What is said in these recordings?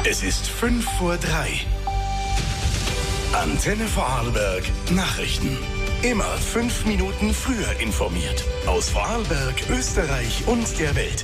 Es ist 5:03 Uhr. Antenne Vorarlberg Nachrichten. Immer 5 Minuten früher informiert. Aus Vorarlberg, Österreich und der Welt.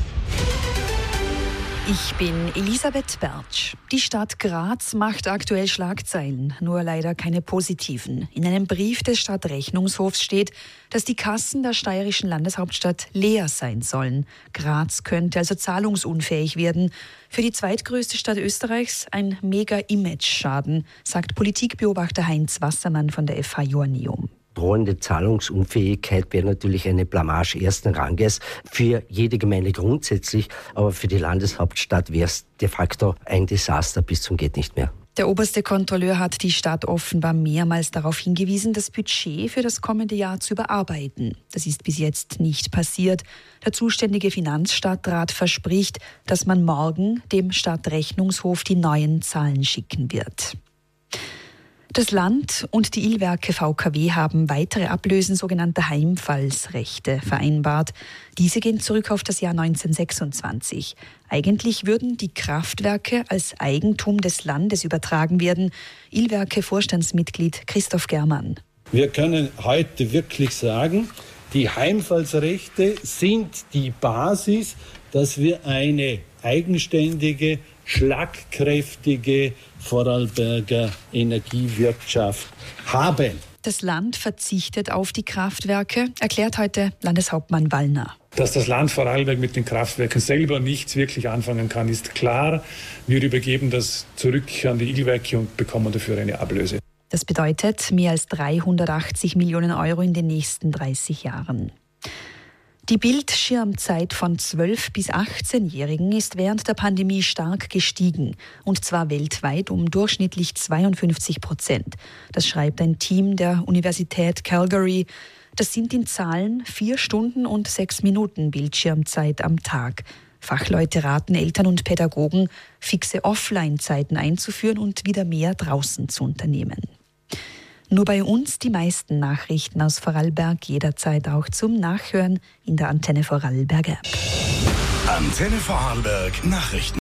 Ich bin Elisabeth Bertsch. Die Stadt Graz macht aktuell Schlagzeilen, nur leider keine positiven. In einem Brief des Stadtrechnungshofs steht, dass die Kassen der steirischen Landeshauptstadt leer sein sollen. Graz könnte also zahlungsunfähig werden. Für die zweitgrößte Stadt Österreichs ein Mega-Image-Schaden, sagt Politikbeobachter Heinz Wassermann von der FH Joanneum. Drohende Zahlungsunfähigkeit wäre natürlich eine Blamage ersten Ranges für jede Gemeinde grundsätzlich, aber für die Landeshauptstadt wäre es de facto ein Desaster bis zum geht nicht mehr. Der oberste Kontrolleur hat die Stadt offenbar mehrmals darauf hingewiesen, das Budget für das kommende Jahr zu überarbeiten. Das ist bis jetzt nicht passiert. Der zuständige Finanzstadtrat verspricht, dass man morgen dem Stadtrechnungshof die neuen Zahlen schicken wird. Das Land und die Ilwerke VKW haben weitere Ablösen sogenannter Heimfallsrechte vereinbart. Diese gehen zurück auf das Jahr 1926. Eigentlich würden die Kraftwerke als Eigentum des Landes übertragen werden. Ilwerke-Vorstandsmitglied Christoph Germann. Wir können heute wirklich sagen, die Heimfallsrechte sind die Basis, dass wir eine eigenständige, schlagkräftige Vorarlberger Energiewirtschaft haben. Das Land verzichtet auf die Kraftwerke, erklärt heute Landeshauptmann Wallner. Dass das Land Vorarlberg mit den Kraftwerken selber nichts wirklich anfangen kann, ist klar. Wir übergeben das zurück an die Ilwerke und bekommen dafür eine Ablöse. Das bedeutet mehr als 380 Millionen Euro in den nächsten 30 Jahren. Die Bildschirmzeit von 12- bis 18-Jährigen ist während der Pandemie stark gestiegen, und zwar weltweit um durchschnittlich 52%. Das schreibt ein Team der Universität Calgary. Das sind in Zahlen 4 Stunden und 6 Minuten Bildschirmzeit am Tag. Fachleute raten Eltern und Pädagogen, fixe Offline-Zeiten einzuführen und wieder mehr draußen zu unternehmen. Nur bei uns die meisten Nachrichten aus Vorarlberg jederzeit auch zum Nachhören in der Antenne Vorarlberg App. Antenne Vorarlberg Nachrichten.